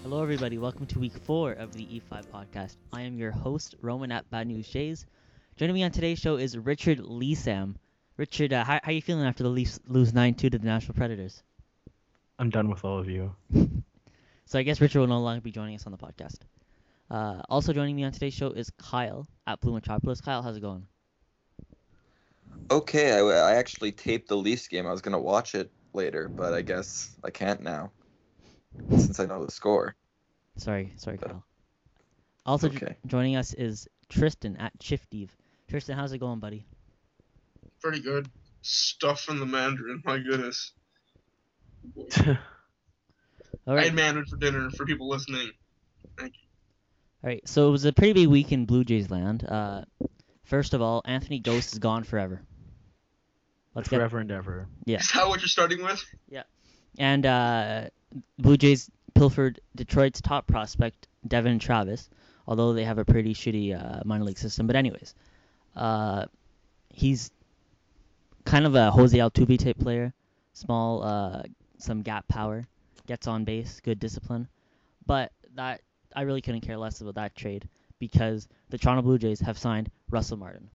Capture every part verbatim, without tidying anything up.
Hello, everybody. Welcome to week four of the E five podcast. I am your host, Roman at Bad News Jays. Joining me on today's show is Richard Leesam. Richard, uh, how, how are you feeling after the Leafs lose nine two to the Nashville Predators? I'm done with all of you. So I guess Richard will no longer be joining us on the podcast. Uh, also joining me on today's show is Kyle at Blue Metropolis. Kyle, how's it going? Okay, I, I actually taped the Leafs game. I was going to watch it later, but I guess I can't now since I know the score. Sorry, sorry, Kyle. Also okay. jo- joining us is Tristan at Chiftive. Tristan, how's it going, buddy? Pretty good. Stuff from the Mandarin, my goodness. All I right. had Mandarin for dinner for people listening. Thank you. All right, so it was a pretty big week in Blue Jays land. Uh, first of all, Anthony Ghost is gone forever. Let's get Forever and ever. Yeah. Is that what you're starting with? And uh, Blue Jays pilfered Detroit's top prospect, Devin Travis, although they have a pretty shitty uh, minor league system. But anyways, uh, he's kind of a Jose Altuve type player, small, uh, some gap power, gets on base, good discipline. But that I really couldn't care less about that trade because the Toronto Blue Jays have signed Russell Martin.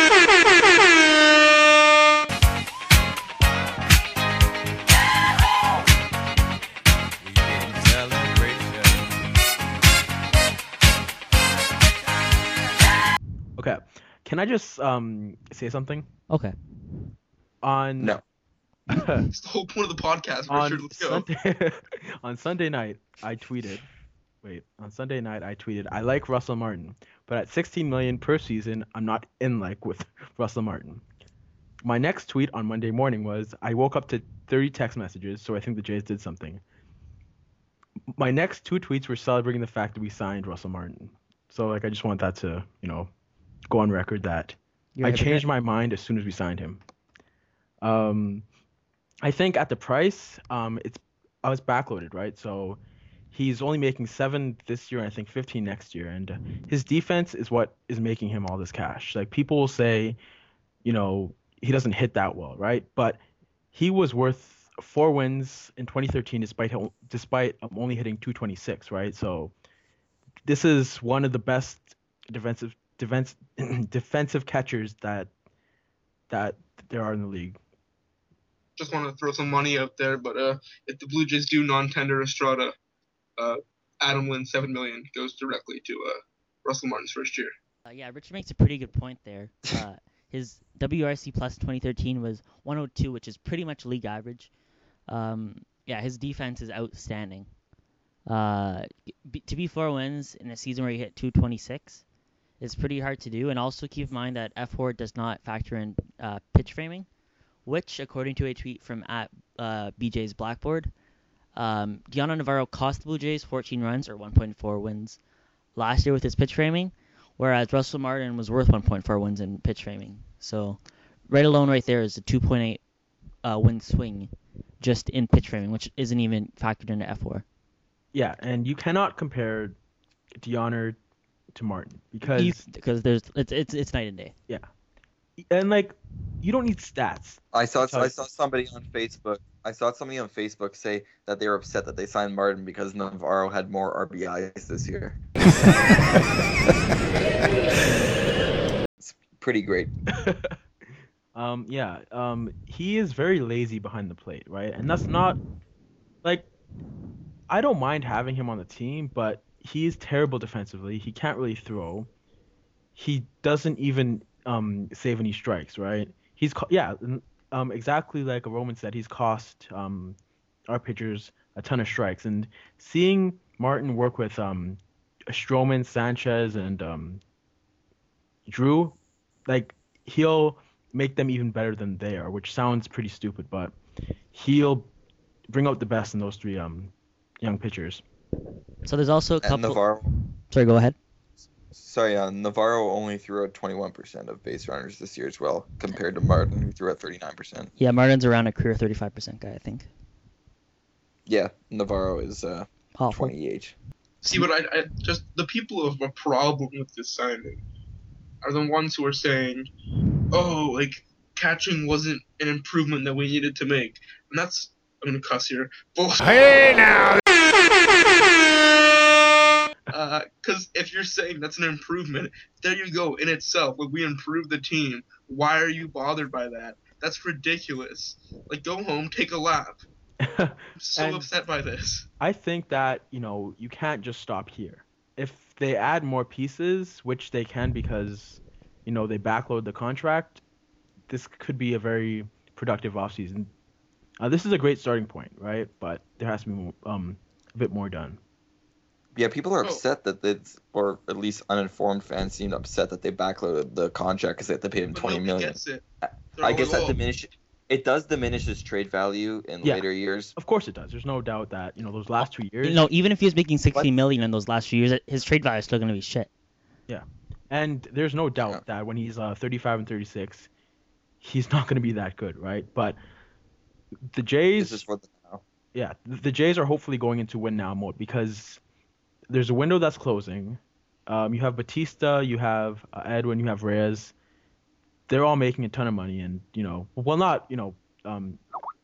Okay. Can I just um say something? Okay. On No. It's the whole point of the podcast, on Richard. Let's go. Sunday on Sunday night I tweeted wait, on Sunday night I tweeted I like Russell Martin, but at sixteen million per season I'm not in like with Russell Martin. My next tweet on Monday morning was I woke up to thirty text messages, so I think the Jays did something. My next two tweets were celebrating the fact that we signed Russell Martin. So like I just want that to, you know, go on record that You're a I hypocrite. changed my mind as soon as we signed him. Um, I think at the price, um, it's I was backloaded, right? So he's only making seven this year, and I think fifteen next year, and his defense is what is making him all this cash. Like people will say, you know, he doesn't hit that well, right? But he was worth four wins in twenty thirteen, despite him, despite um, only hitting two twenty-six, right? So this is one of the best defensive defense defensive catchers that that there are in the league. Just want to throw some money out there, but uh, if the Blue Jays do non-tender Estrada, uh, Adam Lind seven million dollars goes directly to uh, Russell Martin's first year. Uh, yeah, Richard makes a pretty good point there. Uh, his W R C plus twenty thirteen was one oh two, which is pretty much league average. Um, yeah, his defense is outstanding. Uh, b- to be four wins in a season where he hit two twenty-six is pretty hard to do. And also keep in mind that F four does not factor in uh, pitch framing, which, according to a tweet from at uh, B J's Blackboard, um, Gianna Navarro cost the Blue Jays fourteen runs or one point four wins last year with his pitch framing, whereas Russell Martin was worth one point four wins in pitch framing. So right alone right there is a two point eight uh, win swing just in pitch framing, which isn't even factored into F four. Yeah, and you cannot compare Deonner to Martin because Because there's it's it's it's night and day. yeah, and like you don't need stats. I saw I Because- saw somebody on Facebook. I saw somebody on Facebook say that they were upset that they signed Martin because Navarro had more R B Is this year. It's pretty great. um, yeah, um, he is very lazy behind the plate, right? And that's not like I don't mind having him on the team, but he is terrible defensively. He can't really throw. He doesn't even um save any strikes, right? He's co- yeah, um exactly like Roman said. He's cost um our pitchers a ton of strikes, and seeing Martin work with um Stroman, Sanchez, and um Drew, like he'll make them even better than they are, which sounds pretty stupid, but he'll bring out the best in those three um young pitchers. So there's also a And couple. Navarro, Sorry, go ahead. sorry, uh, Navarro only threw out twenty-one percent of base runners this year as well, compared to Martin, who threw out thirty-nine percent. Yeah, Martin's around a career thirty-five percent guy, I think. Yeah, Navarro is uh, Awful. twenty-eight. See, but I, I just the people who have a problem with this signing are the ones who are saying, "Oh, like catching wasn't an improvement that we needed to make," and that's I'm gonna cuss here. Bullshit. Hey now! Because if you're saying that's an improvement, there you go in itself. Like, we improved the team. Why are you bothered by that? That's ridiculous. Like, go home, take a lap. I'm so And upset by this. I think that, you know, you can't just stop here. If they add more pieces, which they can because, you know, they backload the contract, this could be a very productive offseason. Uh, this is a great starting point, right? But there has to be um, a bit more done. Yeah, people are Oh. upset that it's, or at least uninformed fans seem upset that they backloaded the contract because they had to pay him But twenty nobody million. gets it. I They're all guess like, that "Oh, diminish it does diminish his trade value in Yeah. later years. Of course it does. There's no doubt that, you know, those last two years. You know, even if he was making sixty What? million in those last few years, his trade value is still going to be shit. And there's no doubt Yeah. that when he's uh, thirty-five and thirty-six, he's not going to be that good, right? But the Jays, This is for the now. yeah, the the Jays are hopefully going into win now mode because there's a window that's closing. Um, you have Batista, you have uh, Edwin, you have Reyes. They're all making a ton of money, and you know, well, not you know, um,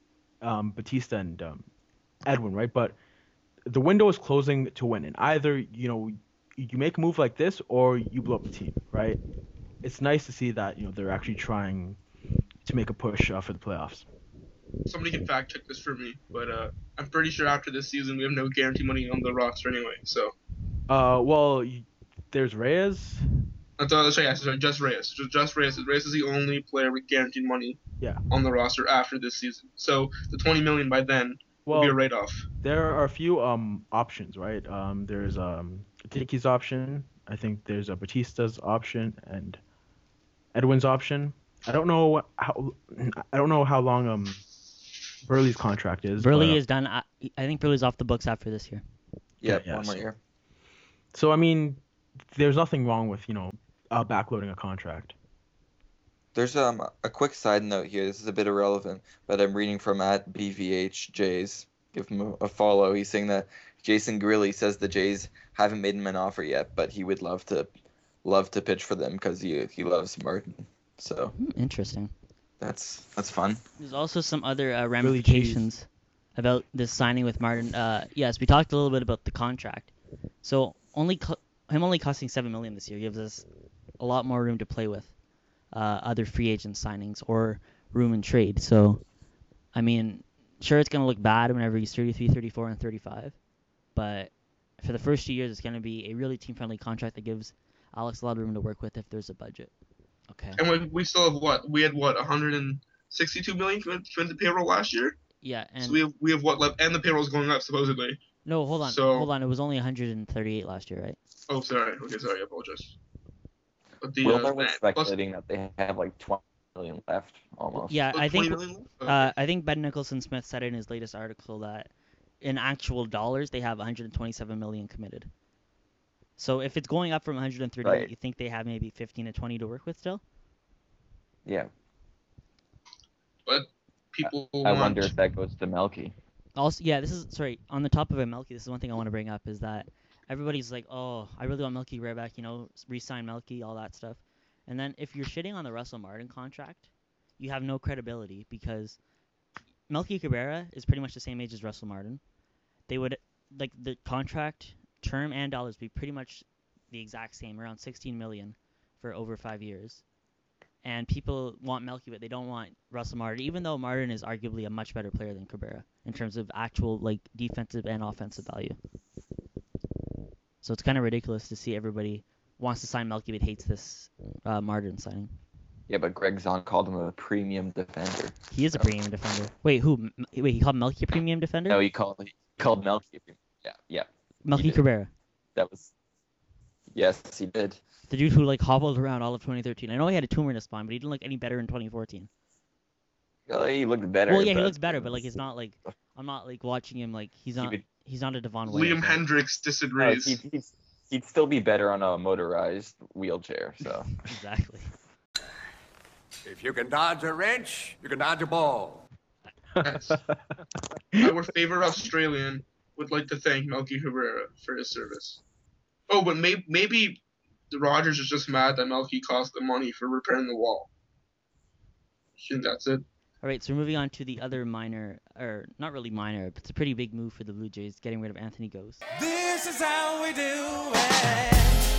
um, Batista and um, Edwin, right? But the window is closing to win, and either you know you make a move like this or you blow up the team, right? It's nice to see that you know they're actually trying to make a push uh, for the playoffs. somebody can fact check this for me, but uh, I'm pretty sure after this season we have no guarantee money on the roster anyway. So Uh, well, y- there's Reyes. that's all. Sorry, yeah, sorry, just Reyes. Just, just Reyes. Reyes is the only player with guaranteed money Yeah. on the roster after this season. So the twenty million by then will be a Well, write-off. there are a few um options, right? Um, there's um Dickey's option. I think there's a Batista's option and Edwin's option. I don't know how I don't know how long um Burley's contract is. Burley but, uh, is done. I, I think Burley's off the books after this year. Yeah, Yeah, one more so- year. So I mean, there's nothing wrong with you know uh, backloading a contract. There's um a quick side note here. This is a bit irrelevant, but I'm reading from at B V H Jays. Give him a, a follow. He's saying that Jason Grilly says the Jays haven't made him an offer yet, but he would love to love to pitch for them because he he loves Martin. So Hmm, interesting. that's that's fun. There's also some other uh, Really cheese. ramifications about this signing with Martin. Uh, yes, we talked a little bit about the contract. So only co- him only costing seven million this year gives us a lot more room to play with uh, other free agent signings or room in trade. So, I mean, sure it's gonna look bad whenever he's thirty-three, thirty-four, and thirty-five, but for the first two years, it's gonna be a really team-friendly contract that gives Alex a lot of room to work with if there's a budget. Okay. And we, we still have what? We had what? one hundred sixty-two million for for the payroll last year. Yeah, and So we have we have what left? And the payroll's going up supposedly. no, hold on, so- hold on. It was only one hundred thirty-eight last year, right? Oh, sorry. Okay, sorry. I apologize. But the Wilmer uh, was that- plus- speculating that they have like twenty million left almost. Yeah, oh, I think twenty million left? uh, I think Ben Nicholson Smith said in his latest article that in actual dollars they have one hundred twenty-seven million committed. So if it's going up from one hundred thirty, Right. you think they have maybe fifteen to twenty to work with still? Yeah. But people I want. wonder if that goes to Melky. Also, yeah, this is sorry. On the top of it, Melky, this is one thing I want to bring up is that everybody's like, "Oh, I really want Melky right back," you know, re-sign Melky, all that stuff. And then if you're shitting on the Russell Martin contract, you have no credibility because Melky Cabrera is pretty much the same age as Russell Martin. They would like the contract term and dollars be pretty much the exact same, around sixteen million for over five years. And people want Melky, but they don't want Russell Martin, even though Martin is arguably a much better player than Cabrera in terms of actual like defensive and offensive value. So it's kind of ridiculous to see everybody wants to sign Melky but hates this uh, Martin signing. Yeah, but Greg Zahn called him a premium defender. He is a premium defender. Wait, who? M- wait, he called Melky a premium defender? No, he called he called Melky a premium. Yeah, yeah. Melky he did. Cabrera, That was. Yes, he did. the dude who like hobbled around all of twenty thirteen. I know he had a tumor in his spine, but he didn't look any better in twenty fourteen. Well, he looked better. Well, yeah, he but looks better, but like it's not like I'm not like watching him like he's he not would- he's not a Devon Wade. Liam Hendricks no, disagrees. he'd, he'd, he'd still be better on a motorized wheelchair. So Exactly. If you can dodge a wrench, you can dodge a ball. Yes. Our favorite Australian would like to thank Melky Cabrera for his service. Oh, but may- maybe the Rogers is just mad that Melky cost the money for repairing the wall. I think that's it. All right, so we're moving on to the other minor, or not really minor, but it's a pretty big move for the Blue Jays, getting rid of Anthony Ghost. This is how we do it.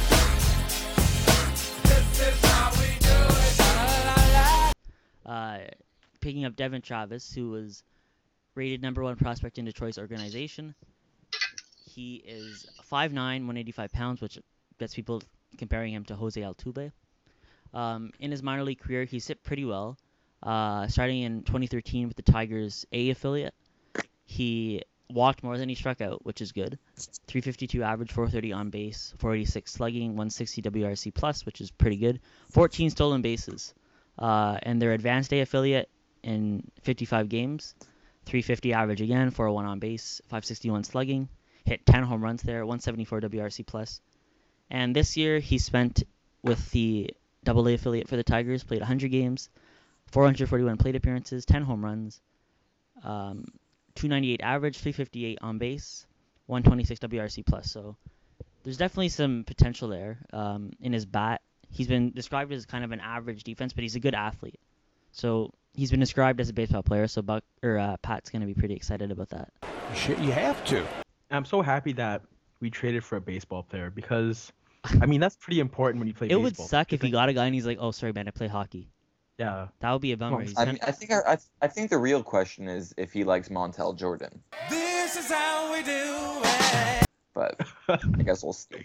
This is how we do it. La, la, la. Uh, picking up Devin Travis, who was rated number one prospect in Detroit's organization. He is five nine, one hundred eighty-five pounds, which gets people comparing him to Jose Altuve. Um, in his minor league career, he's hit pretty well. Uh, starting in twenty thirteen with the Tigers A affiliate, he walked more than he struck out, which is good. three fifty-two average, four thirty on base, four eighty-six slugging, one sixty W R C plus, which is pretty good. fourteen stolen bases. Uh, and their Advanced A affiliate in fifty-five games, three fifty average again, four oh one on base, five sixty-one slugging, hit ten home runs there, one seventy-four W R C plus. And this year he spent with the Double A affiliate for the Tigers, played one hundred games, four hundred forty-one plate appearances, ten home runs, um, two ninety-eight average, three fifty-eight on base, one twenty-six W R C plus. So there's definitely some potential there um, in his bat. He's been described as kind of an average defense, but he's a good athlete. So he's been described as a baseball player. So Buck or uh, Pat's gonna be pretty excited about that. Shit, you have to. I'm so happy that we traded for a baseball player because, I mean, that's pretty important when you play It baseball. would suck if you got a guy and he's like, "Oh, sorry, man, I play hockey." Yeah. That would be a bummer. Well, He's I kind mean, I think I, I, I think the real question is if he likes Montel Jordan, This is how we do it. but I guess we'll see.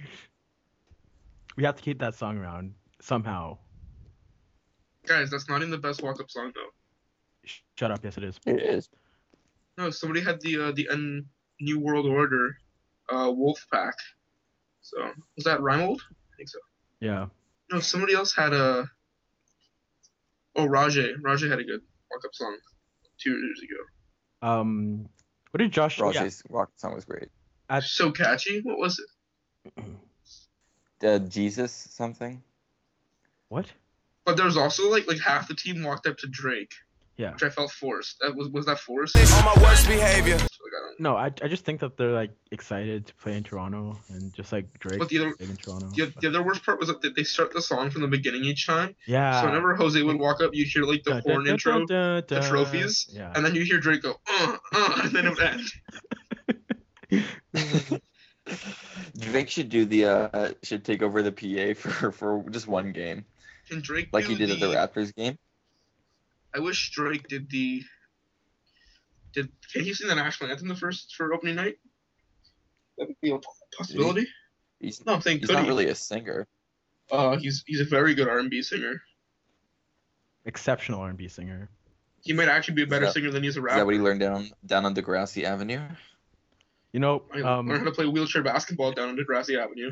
We have to keep that song around somehow. Guys, that's not even the best walk-up song though. Sh- Shut up. Yes, it is. It is. No, somebody had the uh, the N- New World Order, uh, Wolf Pack. So was that Reinhold? I think so. Yeah. No, somebody else had a. Oh, Rajay. Rajay had a good walk-up song two years ago. Um, what did Josh? Yeah. Rajay's walk song was great. At, So catchy. What was it? Uh, Jesus something. what? But there was also like like half the team walked up to Drake, Yeah. which I felt forced. That was was that forced? On my worst behavior. Like, I don't know. No, I, I just think that they're like excited to play in Toronto and just like Drake But the other played in Toronto. the, the other worst part was that they start the song from the beginning each time. Yeah. So whenever Jose would walk up, you'd hear like the Dun, horn dun, intro, dun, dun, the dun. trophies, Yeah. and then you hear Drake go, uh, uh, and then it would end. Drake should do the uh should take over the P A for for just one game, Can Drake like do he did at the the- Raptors game. I wish Drake did the. Did can he sing the national anthem the first for opening night? That would be a possibility. He's No, I'm saying he's could not he? really a singer. Uh, he's he's a very good R and B singer. Exceptional R and B singer. He might actually be a better Is that- singer than he's a Is rapper. that what he learned down down on Degrassi Avenue? You know, I um, learned how to play wheelchair basketball down on Degrassi Avenue.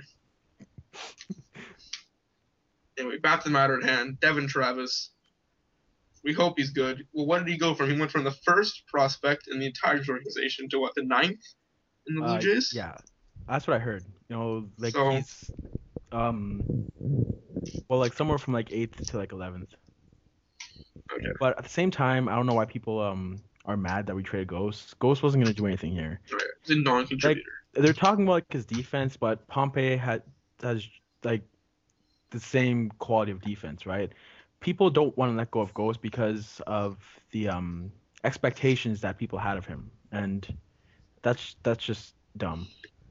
Anyway, back to the matter at hand. Devin Travis. We hope he's good. Well, what did he go from? He went from the first prospect in the Tigers organization to what, the ninth in the Blue uh, Jays? yeah, that's what I heard. You know, like So- he's, um, well, like somewhere from like eighth to like eleventh. Okay. But at the same time, I don't know why people um are mad that we traded Ghost. Ghost wasn't gonna do anything here. Right. He's a non-contributor. They're talking about like his defense, but Pompey had has like the same quality of defense, right? People don't want to let go of Ghost because of the um expectations that people had of him, and that's that's just dumb.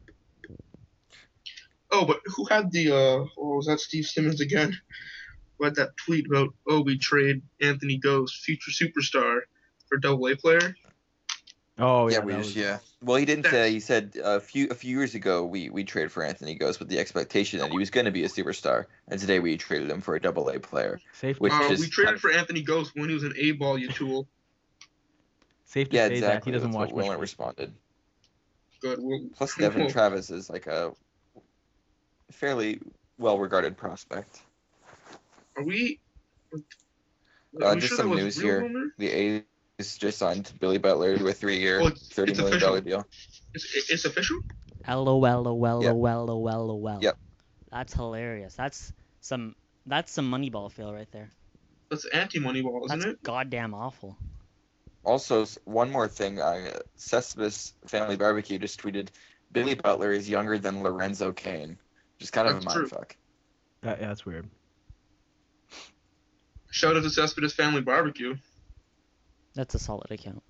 Oh, but who had the, uh, oh, was that Steve Simmons again? Who had that tweet about, oh, we trade Anthony Ghost, future superstar, for double A player? Oh yeah, yeah, we that just was- yeah. Well, he didn't That's- say. He said a few a few years ago we we traded for Anthony Ghost with the expectation that he was going to be a superstar, and today we traded him for a double A player. Safe, Which Uh, is we traded kind of- for Anthony Ghost when he was an A-ball, you tool. safe to Yeah, say exactly. that he doesn't That's watch what Willen much. responded. Good. We'll, Plus, Devin we'll- Travis is like a fairly well-regarded prospect. Are we... Uh, are we just sure some that was news real here. rumor? The A's just signed Billy Butler to a three-year, Well, it's- thirty it's million dollar official. deal. It's, it's official? LOL, LOL, Yep. LOL, LOL, LOL. Yep. That's hilarious. That's some that's some Moneyball feel right there. That's anti-Moneyball, isn't That's it? goddamn awful. Also, s- one more thing. Uh, Cespedes Family Barbecue just tweeted, Billy Butler is younger than Lorenzo Kane. Just kind of That's a true. mindfuck. That, yeah, that's weird. Shout out to Cespedes Family Barbecue. That's a solid account.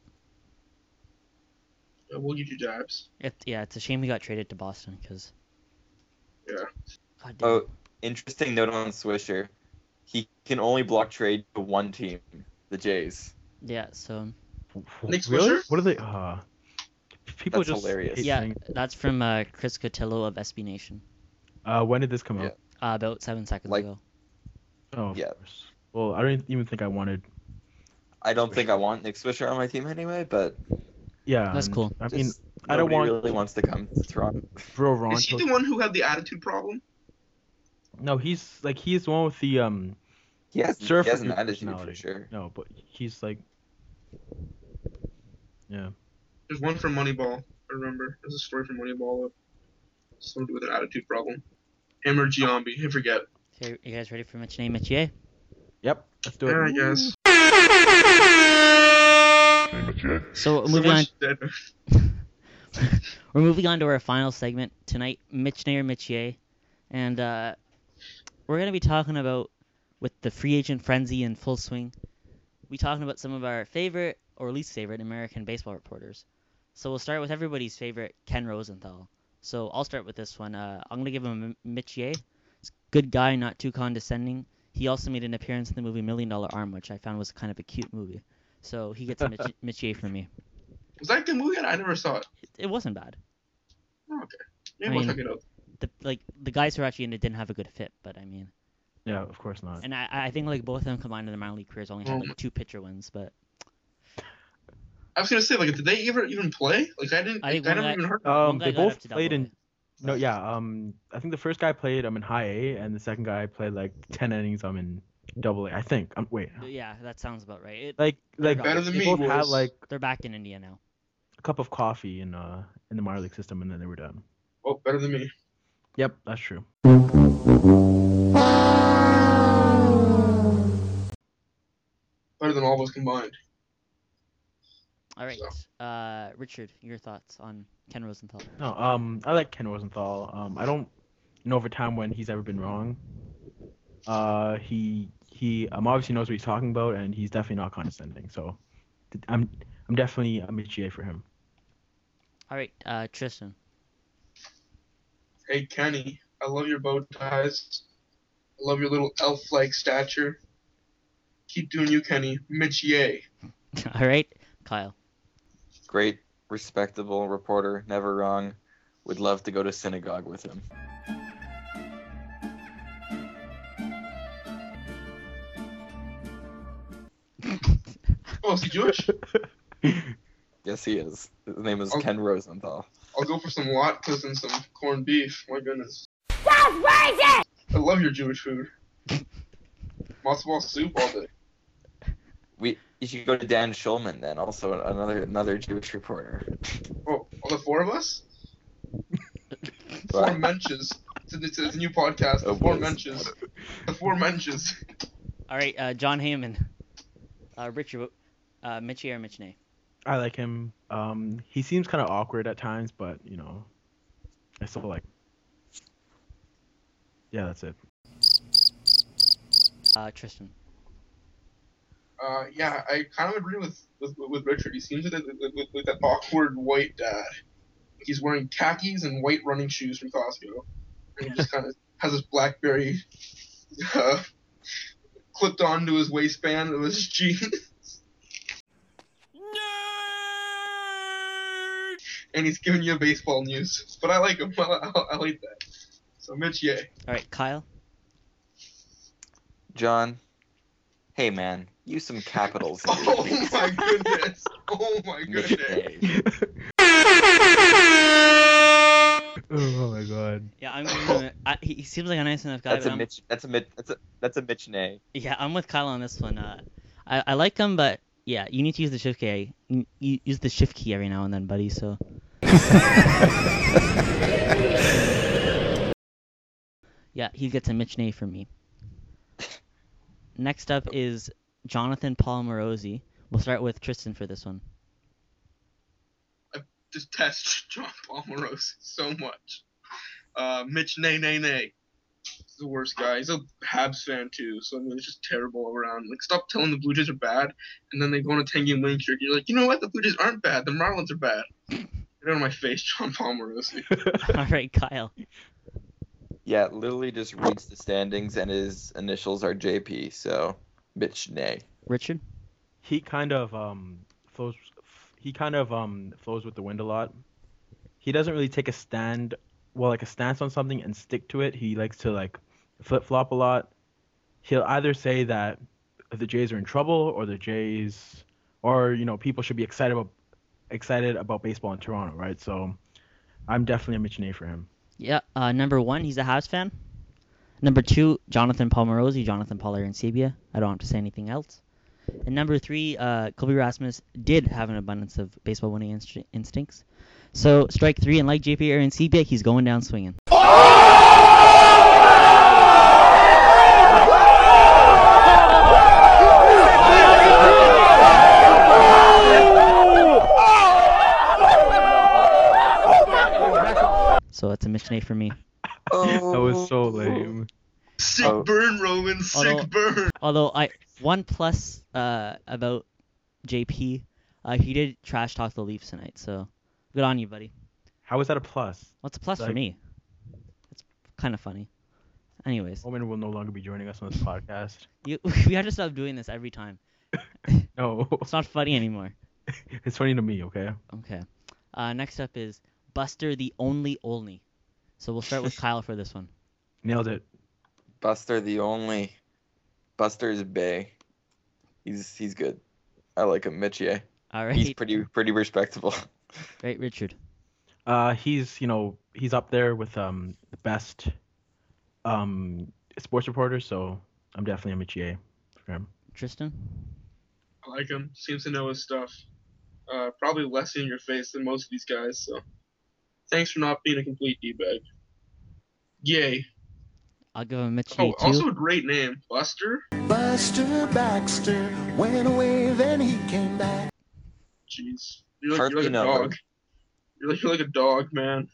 Yeah, we'll give you jabs. It, yeah, it's a shame he got traded to Boston because. Yeah. God damn. Oh, interesting note on Swisher. He can only block trade to one team, the Jays. Yeah, so. Nick Really? Swisher? What are they? Uh, people That's just hilarious. hate Yeah, saying- that's from uh, Chris Cotillo of S B Nation. Uh, when did this come Yeah. out? Uh, about seven seconds Like- ago. Oh, of Yeah. course. Well, I don't even think I wanted. I don't think I want Nick Swisher on my team anyway, but Yeah, That's and, cool. I mean, just I don't nobody want really wants to come to Toronto. Bro Ron. Is he the one who had the attitude problem? No, he's like he's the one with the um. He has, he Surfer has an good attitude for personality. sure. No, but he's like. Yeah. There's one from Moneyball. I remember. There's a story from Moneyball of somebody with an attitude problem. Him or Giambi, I forget. Okay, you guys ready for Mitch Name Mitchier? Yep. Let's do it. Yeah, I guess. So So moving on. much dead. We're moving on to our final segment tonight, Mitch or Mitchier, and uh, we're gonna be talking about with the free agent frenzy in full swing. We talking about some of our favorite or least favorite American baseball reporters. So we'll start with everybody's favorite, Ken Rosenthal. So I'll start with this one. Uh, I'm gonna give him a Mitchier. Good guy, not too condescending. He also made an appearance in the movie Million Dollar Arm, which I found was kind of a cute movie. So he gets a Mitch- Mitchier from me. Was that a good movie? I never saw it. It, it wasn't bad. Oh, okay. Maybe I we'll mean- check it out. The like the guys who are actually in it didn't have a good fit, but I mean. Yeah, of course not. And I, I think like both of them combined in their minor league careers only had Oh. like two pitcher wins, but I was gonna say, like, did they ever even play? Like, I didn't. I I, think I one never guy- even heard. one Um, guy they got up both to played double in. A. No, yeah. Um, I think the first guy played um in high A, and the second guy played like ten innings um in double A. I think. Um, wait. But yeah, that sounds about right. It, Like like Better than they me, both had boys. like they're back in India now. a cup of coffee in uh in the minor league system, and then they were done. Oh, better than me. Yep, that's true. Better than all of us combined. All right, uh, Richard, your thoughts on Ken Rosenthal? No, um, I like Ken Rosenthal. Um, I don't know of a time when he's ever been wrong. Uh, he he um obviously knows what he's talking about, and he's definitely not condescending. So, th- I'm I'm definitely a Mitchier for him. All right, uh, Tristan. Hey, Kenny, I love your bow ties. I love your little elf-like stature. Keep doing you, Kenny. Mitch Yay. All right, Kyle. Great, respectable reporter, never wrong. Would love to go to synagogue with him. Oh, is he Jewish? Yes, he is. His name is Oh. Ken Rosenthal. I'll go for some latkes and some corned beef. My goodness. I love your Jewish food. Matzo ball soup all day. We you should go to Dan Schulman then, also another another Jewish reporter. Oh, all the four of us? Four What? mentions. It's a, it's a new podcast. The Oh, four boys. mentions. The four mentions. All right, uh, John Heyman. Uh, Richard, uh, Mitchier or Mitchney? I like him. Um, he seems kind of awkward at times, but you know, I still like. Yeah, that's it. Uh, Tristan. Uh, yeah, I kind of agree with, with, with Richard. He seems like, like, like, like that awkward white dad. He's wearing khakis and white running shoes from Costco. And he just kind of has his BlackBerry uh, clipped onto his waistband of his jeans. And he's giving you baseball news. But I like him. I, I, I like that. So, Mitch, yay. All right, Kyle. John, hey man, use some capitals. in your Oh tweets. my goodness. Oh my Mitch goodness. Nay. Oh my god. Yeah, I'm. Gonna, I, he he seems like a nice enough guy. That's but a I'm, Mitch. That's a Mitch. That's a that's a Mitch Nay. Yeah, I'm with Kyle on this one. Uh, I, I like him, but yeah, you need to use the shift key. You, you use the shift key every now and then, buddy. So. Yeah, he gets a Mitch Nay from me. Next up is Jonathan Palmarosi. We'll start with Tristan for this one. Detest John Palmarosi so much. Uh, Mitch, nay, nay, nay. He's the worst guy. He's a Habs fan too, so I mean it's just terrible all around. Like stop telling the Blue Jays are bad, and then they go on a ten game winning streak. You're like, you know what? The Blue Jays aren't bad. The Marlins are bad. Get out of my face, John Palmerosi. All right, Kyle. Yeah, literally just reads the standings, and his initials are J P. So, Mitch Nay. Richard. He kind of um flows. He kind of um flows with the wind a lot. He doesn't really take a stand, well, like a stance on something and stick to it. He likes to like flip flop a lot. He'll either say that the Jays are in trouble, or the Jays, or you know, people should be excited about excited about baseball in Toronto, right? So, I'm definitely a Mitch Nay for him. Yeah. Uh, number one, he's a Habs fan. Number two, Jonathan Palmerosi, Jonathan Pollard and Sabia. I don't have to say anything else. And number three, uh, Kobe Rasmus did have an abundance of baseball winning inst- instincts. So strike three, and like J P Aaron Seabia, he's going down swinging. So it's a mission A for me. Oh, That was so lame. Sick Oh. burn, Roman. Sick Although- burn. Although I one plus uh, about J P, uh, he did trash talk the Leafs tonight. So good on you, buddy. How is that a plus? What's a plus for Like- me? It's kind of funny. Anyways, Owen will no longer be joining us on this podcast. you, we have to stop doing this every time. No, It's not funny anymore. it's funny to me. Okay. Okay. Uh, next up is Buster the Only Only. So we'll start with Kyle for this one. Nailed it. Buster the only. Buster's Bay. He's he's good. I like him. Mitchie. All right. He's pretty pretty respectable. Right, Richard. Uh, he's you know he's up there with um the best um sports reporters, so I'm definitely a Michier for him. Tristan. I like him. Seems to know his stuff. Uh, probably less in your face than most of these guys. So, thanks for not being a complete d-bag. Yay. I'll give him Mitch Oh, too. also a great name, Buster. Buster Baxter went away, then he came back. Jeez, you're like, Hardly you're like a know him. dog. You're like you're like a dog, man.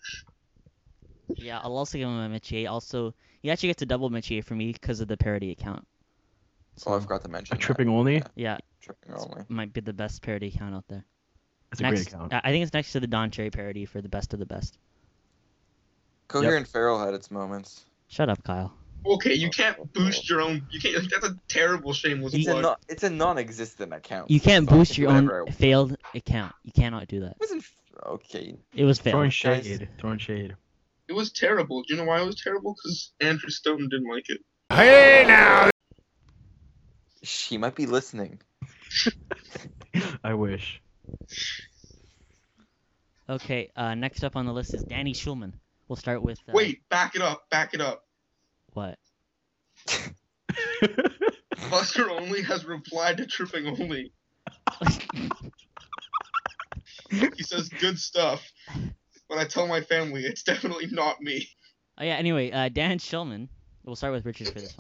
Yeah, I'll also give him a Mitch. Also, he actually gets a double Mitch for me because of the parody account. Oh, I forgot to mention. A that. tripping only. Yeah, Yeah, tripping only. might be the best parody account out there. That's a next, great account. I I think it's next to the Don Cherry parody for the best of the best. Coherent Farrell had its moments. Shut up, Kyle. Okay, you can't boost your own. You can't. Like, that's a terrible shameless It's a, plug. non, it's a non-existent account. You can't So I boost can your do own whatever I want. failed account. You cannot do that. It wasn't f- okay. It was Throwing failed. shade. Throwing shade. It was terrible. Do you know why it was terrible? Because Andrew Stoughton didn't like it. Hey now! She might be listening. I wish. Okay, uh, next up on the list is Danny Schulman. We'll start with. Uh, Wait, back it up. Back it up. What? Buster Only has replied to Tripping Only. He says good stuff. But I tell my family it's definitely not me. Oh yeah. Anyway, uh, Dan Schulman. We'll start with Richard for this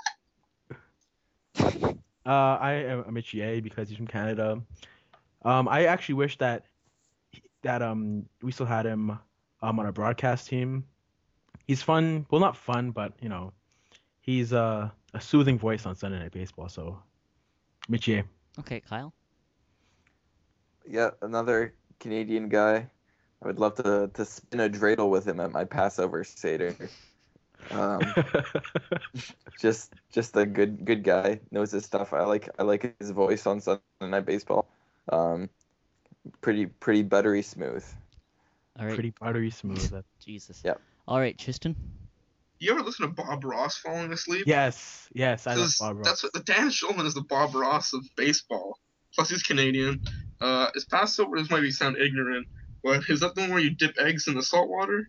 one. Uh, I am a Michier because he's from Canada. Um, I actually wish that that um we still had him um on our broadcast team. He's fun. Well, not fun, but you know, he's uh, a soothing voice on Sunday Night Baseball. So, Michier. Okay, Kyle. Yeah, another Canadian guy. I would love to to spin a dreidel with him at my Passover Seder. Um, just just a good good guy, knows his stuff. I like I like his voice on Sunday Night Baseball. Um, pretty pretty buttery smooth. All right. Pretty buttery smooth. That- Jesus. Yep. All right, Tristan. You ever listen to Bob Ross falling asleep? Yes, yes, I love 'Cause Bob Ross. That's what the Dan Schulman is the Bob Ross of baseball. Plus he's Canadian. Uh, his Passover, this might be sound ignorant, but is that the one where you dip eggs in the salt water?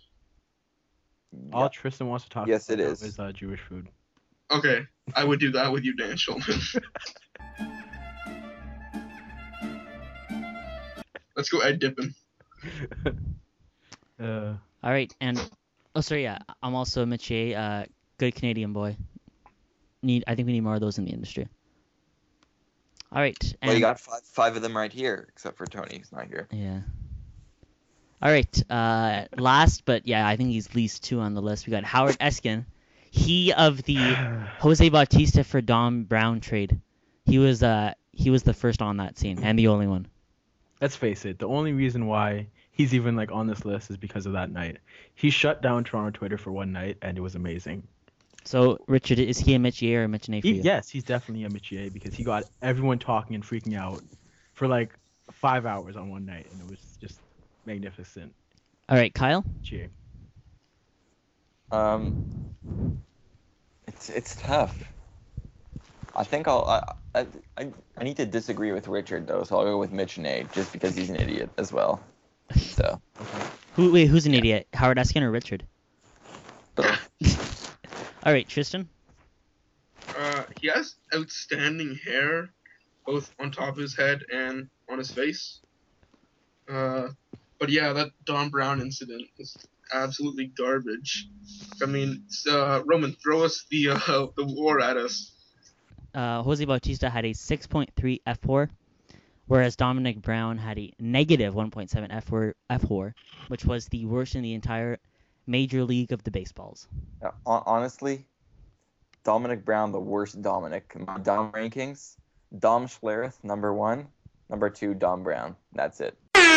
All Tristan wants to talk Yes, about it is. is uh, Jewish food. Okay, I would do that with you, Dan Schulman. Let's go egg dipping. uh, All right, and oh, sorry, yeah, I'm also a Mitch. Uh, good Canadian boy. Need I think we need more of those in the industry. All right, and Well, you got five, five of them right here, except for Tony, who's not here. yeah. All right, uh, last but yeah, I think he's least two on the list. We got Howard Eskin. he of the Jose Bautista for Dom Brown trade. He was uh he was the first on that scene and the only one. Let's face it, the only reason why he's even like on this list is because of that night. He shut down Toronto Twitter for one night, and it was amazing. So Richard, is he a Michier or a Michine for He, you? yes, he's definitely a Michier because he got everyone talking and freaking out for like five hours on one night, and it was just magnificent. All right, Kyle. Cheer. Um, it's it's tough. I think I'll I, I I I need to disagree with Richard though, so I'll go with Mitch Nate just because he's an idiot as well. So. Who wait? Who's an idiot? Howard Eskin or Richard? Both. All right, Tristan. Uh, he has outstanding hair, both on top of his head and on his face. Uh, but yeah, that Don Brown incident was absolutely garbage. I mean, uh, Roman, throw us the uh, the war at us. Uh, Jose Bautista had a six point three F W A R, whereas Dominic Brown had a negative one point seven F W A R, which was the worst in the entire Major League of the baseballs. Yeah, hon- honestly, Dominic Brown, the worst Dominic. My Dom rankings: Dom Schlereth, number one. Number two, Dom Brown. That's it.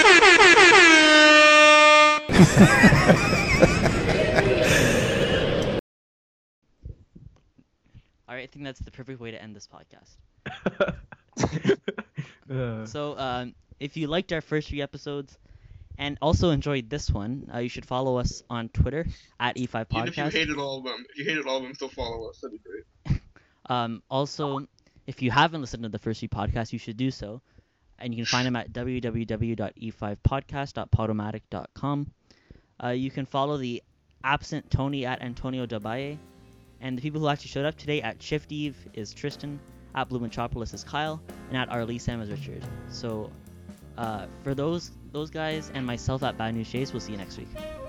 All right, I think that's the perfect way to end this podcast. Uh, So, um, if you liked our first three episodes and also enjoyed this one, uh, you should follow us on Twitter at E five Even if you Podcast. hated all of them, if you hated all of them, still follow us. That'd be great. Um, also, if you haven't listened to the first three podcasts, you should do so. And you can find them at w w w dot e five podcast dot podomatic dot com. Uh, you can follow the absent Tony at Antonio Dabaye. And the people who actually showed up today at Shift Eve is Tristan, at Blue Metropolis is Kyle, and at Arlie Sam is Richard. So uh, for those those guys and myself at Bad News Chase, we'll see you next week.